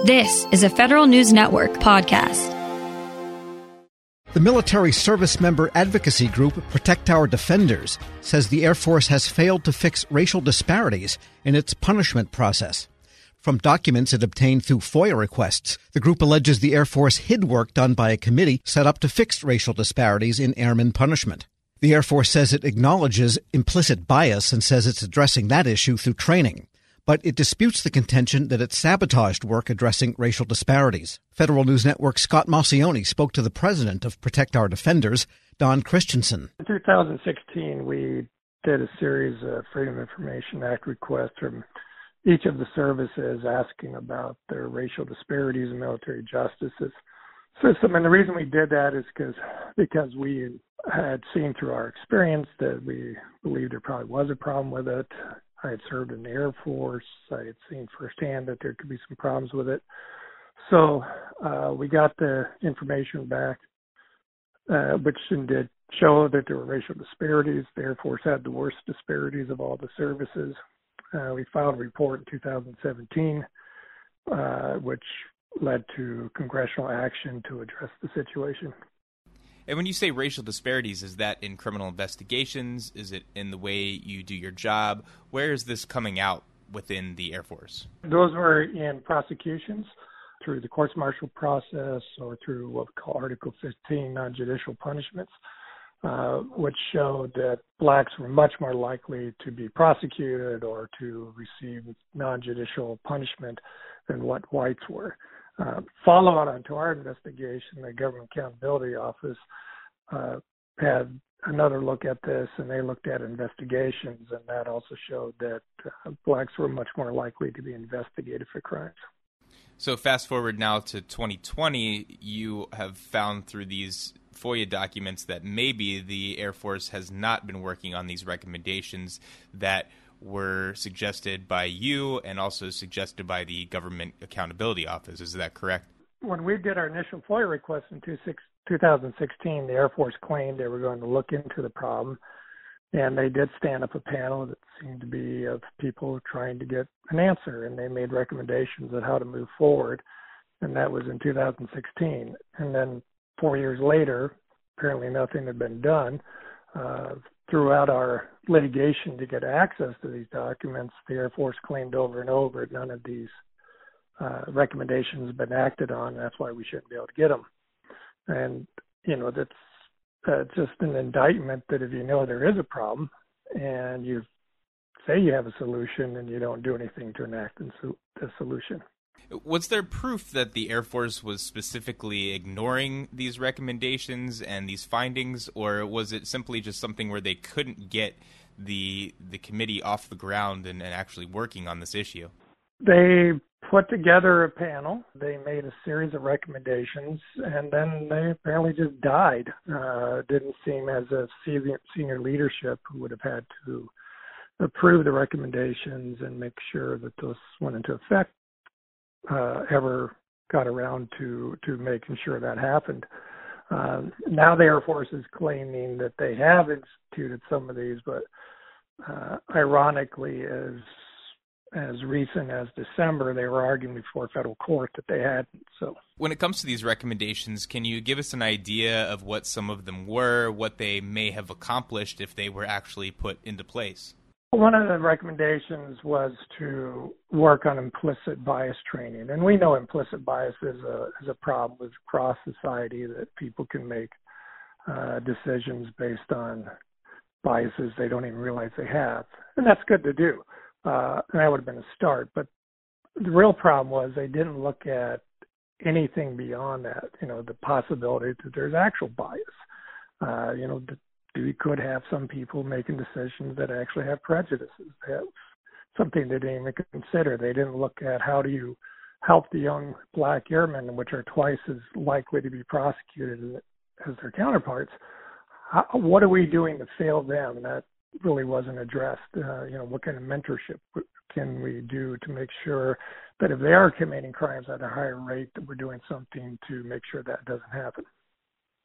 This is a Federal News Network podcast. The military service member advocacy group Protect Our Defenders says the Air Force has failed to fix racial disparities in its punishment process. From documents it obtained through FOIA requests, the group alleges the Air Force hid work done by a committee set up to fix racial disparities in airman punishment. The Air Force says it acknowledges implicit bias and says it's addressing that issue through training. But it disputes the contention that it sabotaged work addressing racial disparities. Federal News Network's Scott Maucione spoke to the president of Protect Our Defenders, Don Christensen. In 2016, we did a series of Freedom of Information Act requests from each of the services asking about their racial disparities in military justice system. And the reason we did that is because we had seen through our experience that we believed there probably was a problem with it. I had served in the Air Force. I had seen firsthand that there could be some problems with it. So we got the information back, which did show that there were racial disparities. The Air Force had the worst disparities of all the services. We filed a report in 2017, which led to congressional action to address the situation. And when you say racial disparities, is that in criminal investigations? Is it in the way you do your job? Where is this coming out within the Air Force? Those were in prosecutions through the courts-martial process or through what we call Article 15 non-judicial punishments, which showed that blacks were much more likely to be prosecuted or to receive non-judicial punishment than what whites were. Follow-on onto our investigation, the Government Accountability Office had another look at this, and they looked at investigations, and that also showed that blacks were much more likely to be investigated for crimes. So fast forward now to 2020, you have found through these FOIA documents that maybe the Air Force has not been working on these recommendations that were suggested by you and also suggested by the Government Accountability Office. Is that correct? When we did our initial FOIA request in 2016, the Air Force claimed they were going to look into the problem, and they did stand up a panel that seemed to be of people trying to get an answer, and they made recommendations on how to move forward, and that was in 2016. And then 4 years later, apparently nothing had been done. Throughout our litigation to get access to these documents, the Air Force claimed over and over none of these recommendations have been acted on. That's why we shouldn't be able to get them. And, that's just an indictment that if you know there is a problem and you say you have a solution and you don't do anything to enact the solution. Was there proof that the Air Force was specifically ignoring these recommendations and these findings, or was it simply just something where they couldn't get the committee off the ground and actually working on this issue? They put together a panel. They made a series of recommendations, and then they apparently just died. It didn't seem as if senior leadership would have had to approve the recommendations and make sure that those went into effect ever got around to making sure that happened. Now the Air Force is claiming that they have instituted some of these, but ironically, as recent as December, they were arguing before federal court that they hadn't. So, when it comes to these recommendations, can you give us an idea of what some of them were, what they may have accomplished if they were actually put into place? One of the recommendations was to work on implicit bias training. And we know implicit bias is a problem across society, that people can make decisions based on biases they don't even realize they have. And that's good to do. And that would have been a start. But the real problem was they didn't look at anything beyond that, the possibility that there's actual bias. We could have some people making decisions that actually have prejudices. That's something they didn't even consider. They didn't look at how do you help the young black airmen, which are twice as likely to be prosecuted as their counterparts. What are we doing to fail them? That really wasn't addressed. What kind of mentorship can we do to make sure that if they are committing crimes at a higher rate, that we're doing something to make sure that doesn't happen?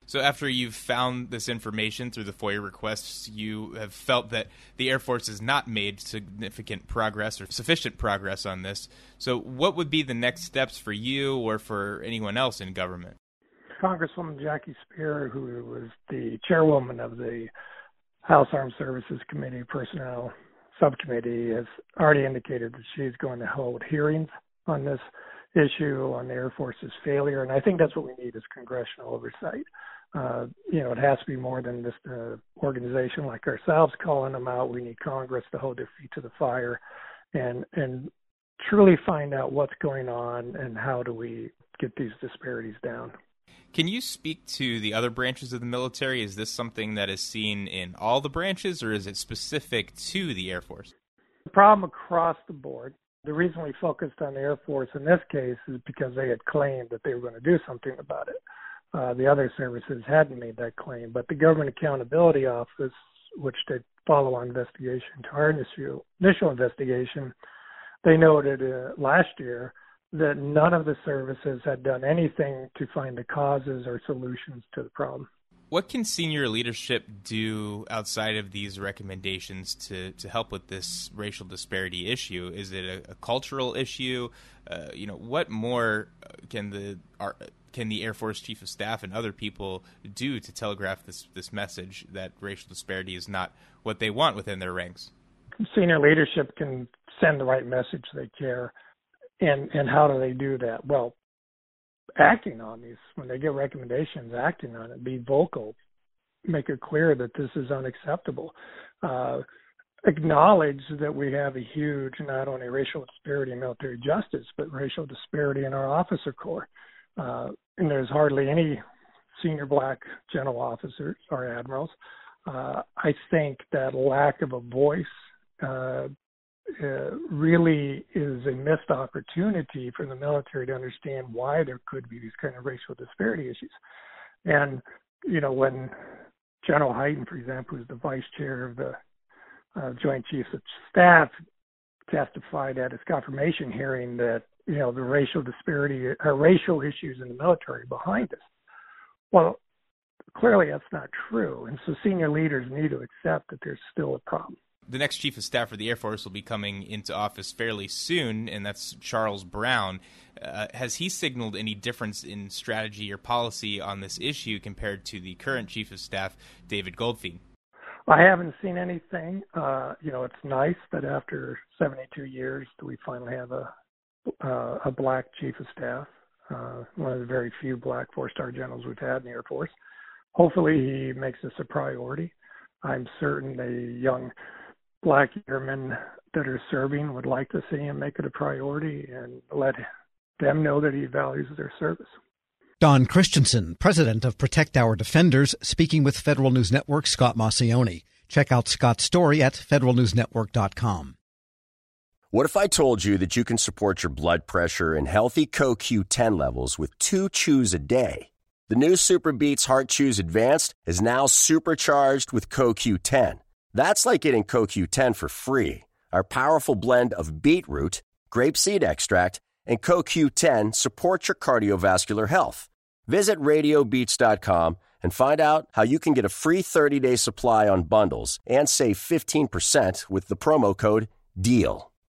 So after you've found this information through the FOIA requests, you have felt that the Air Force has not made significant progress or sufficient progress on this. So what would be the next steps for you or for anyone else in government? Congresswoman Jackie Speier, who was the chairwoman of the House Armed Services Committee Personnel Subcommittee, has already indicated that she's going to hold hearings on this issue, on the Air Force's failure. And I think that's what we need is congressional oversight. It has to be more than just an organization like ourselves calling them out. We need Congress to hold their feet to the fire and truly find out what's going on and how do we get these disparities down. Can you speak to the other branches of the military? Is this something that is seen in all the branches, or is it specific to the Air Force? The problem across the board, the reason we focused on the Air Force in this case is because they had claimed that they were going to do something about it. The other services hadn't made that claim, but the Government Accountability Office, which did follow-on investigation to our initial investigation, they noted last year that none of the services had done anything to find the causes or solutions to the problem. What can senior leadership do outside of these recommendations to help with this racial disparity issue? Is it a cultural issue? What more can the Air Force Chief of Staff and other people do to telegraph this message that racial disparity is not what they want within their ranks? Senior leadership can send the right message. They care. And how do they do that? Well, acting on these, when they get recommendations, acting on it, be vocal, make it clear that this is unacceptable. Acknowledge that we have a huge, not only racial disparity in military justice, but racial disparity in our officer corps. And there's hardly any senior black general officers or admirals. I think that lack of a voice really is a missed opportunity for the military to understand why there could be these kind of racial disparity issues. And, when General Hyten, for example, who's the vice chair of the Joint Chiefs of Staff, testified at his confirmation hearing that, the racial disparity or racial issues in the military are behind us. Well, clearly that's not true. And so senior leaders need to accept that there's still a problem. The next Chief of Staff for the Air Force will be coming into office fairly soon, and that's Charles Brown. Has he signaled any difference in strategy or policy on this issue compared to the current Chief of Staff, David Goldfein? I haven't seen anything. It's nice that after 72 years we finally have a black Chief of Staff, one of the very few black four-star generals we've had in the Air Force. Hopefully he makes this a priority. I'm certain the young black airmen that are serving would like to see him make it a priority and let them know that he values their service. Don Christensen, president of Protect Our Defenders, speaking with Federal News Network's Scott Maucione. Check out Scott's story at federalnewsnetwork.com. What if I told you that you can support your blood pressure and healthy CoQ10 levels with 2 chews a day? The new Super Beats Heart Chews Advanced is now supercharged with CoQ10. That's like getting CoQ10 for free. Our powerful blend of beetroot, grapeseed extract, and CoQ10 supports your cardiovascular health. Visit RadioBeats.com and find out how you can get a free 30-day supply on bundles and save 15% with the promo code DEAL.